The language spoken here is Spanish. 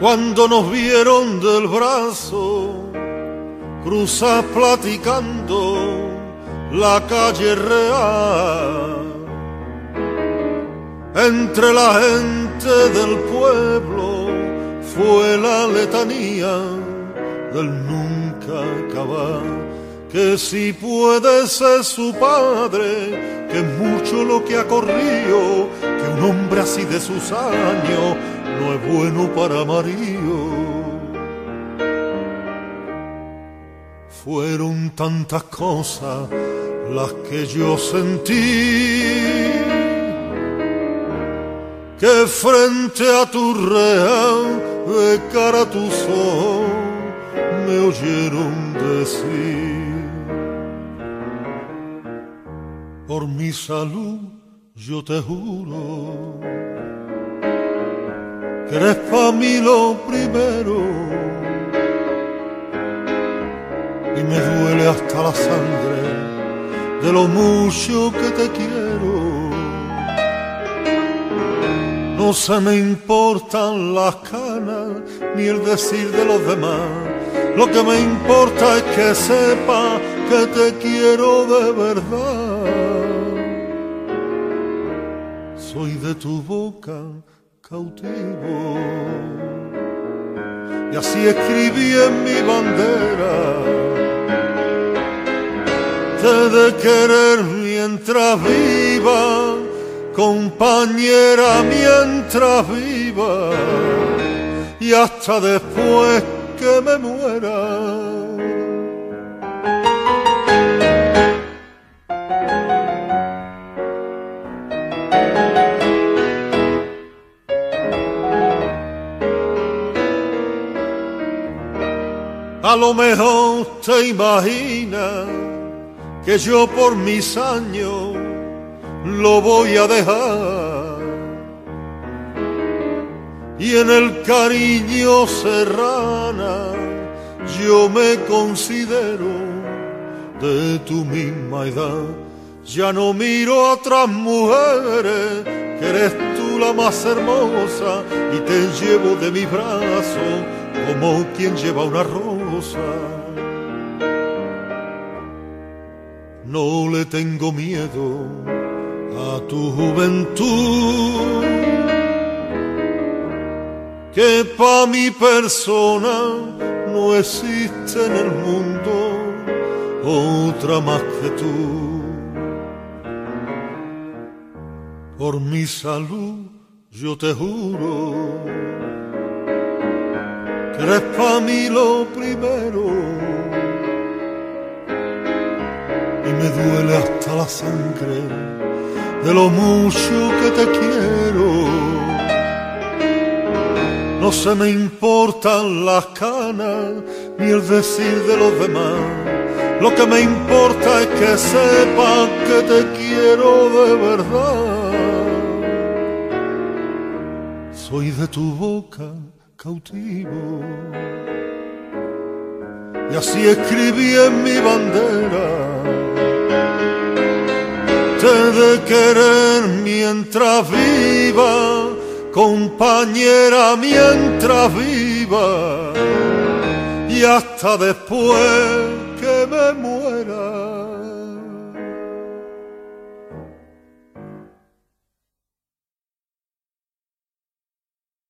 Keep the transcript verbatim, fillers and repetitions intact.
cuando nos vieron del brazo, cruzar platicando la calle real. Entre la gente del pueblo fue la letanía del nunca acabar, que si puede ser su padre, que es mucho lo que ha corrido, que un hombre así de sus años no es bueno para marido. Fueron tantas cosas las que yo sentí, que frente a tu real, de cara a tus ojos, me oyeron decir: por mi salud yo te juro que eres pa' mí lo primero, y me duele hasta la sangre de lo mucho que te quiero. No se me importan las canas ni el decir de los demás, lo que me importa es que sepa que te quiero de verdad. Soy de tu boca cautivo, y así escribí en mi bandera: te he de querer mientras viva, compañera mientras viva, y hasta después que me muera. A lo mejor te imaginas que yo por mis años lo voy a dejar, y en el cariño serrana yo me considero de tu misma edad. Ya no miro a otras mujeres, que eres tú la más hermosa, y te llevo de mi brazo como quien lleva una rosa. No le tengo miedo a tu juventud, que pa' mi persona no existe en el mundo otra más que tú. Por mi salud yo te juro que eres pa' mí lo primero, y me duele hasta la sangre de lo mucho que te quiero. No se me importan las canas ni el decir de los demás, lo que me importa es que sepas que te quiero de verdad. Soy de tu boca cautivo, y así escribí en mi bandera: te he de querer mientras viva, compañera mientras viva, y hasta después